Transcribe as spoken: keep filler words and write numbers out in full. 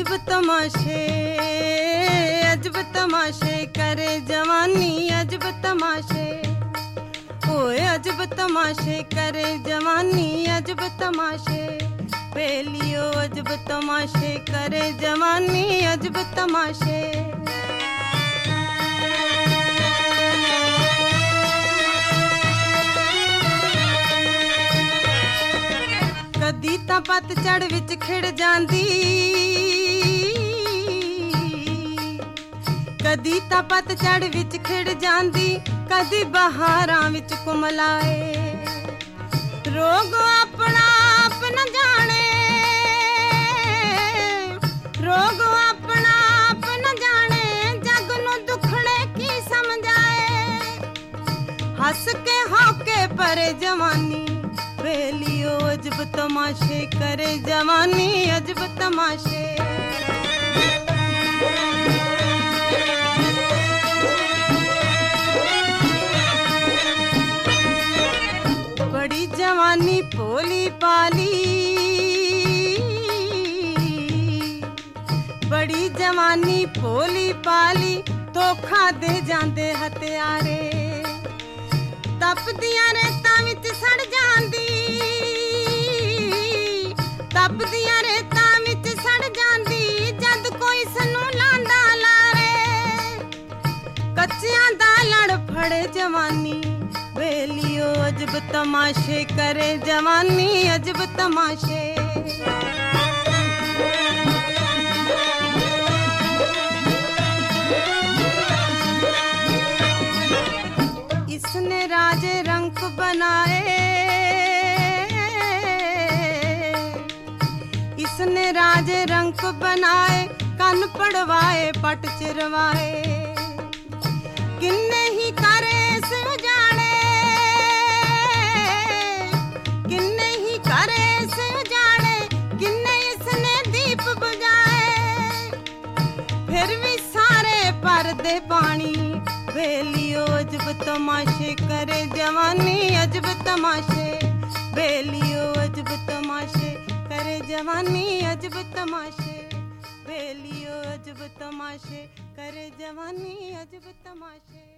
अजब तमाशे अजब तमाशे करे जवानी अजब तमाशे ओए अजब तमाशे करे जवानी अजब तमाशे बेलियो अजब तमाशे करे जवानी अजब तमाशे कदी तां पतझड़ विच खिड़ जांदी कदी तां पतझड़ विच खिड़ जांदी कदी बहारां विच कुमलाए रोग अपना आप न जाने रोग अपना आप न जाने जग नूं दुखड़े की समझाए हस के होके परे जवानी बेलियो अजब तमाशे करे जवानी अजब तमाशे बड़ी जवानी भोली पाली बड़ी जवानी भोली पाली धोखा दे जांदे हथियारे तपदियां रेतां विच सड़ जांदी तपदियां रेतां विच सड़ जांदी जद कोई सनू लांदा लारे कच्चियां दा लड़ फड़े जवानी बेलियो अजब तमाशे करे जवानी अजब तमाशे इसने राजे रंग बनाए इसने राजे रंग बनाए कन पड़वाए पट चिरवाए किन्ने ही करे से उजाड़े किन्ने ही करे से उजाड़े किन्ने इसने दीप बुझाए फिर भी सारे पर्दे पानी बेलियो अजब तमाशे करे जवानी अजब तमाशे बेलियो अजब तमाशे करे जवानी अजब तमाशे बेलियो अजब तमाशे करे जवानी अजब तमाशे।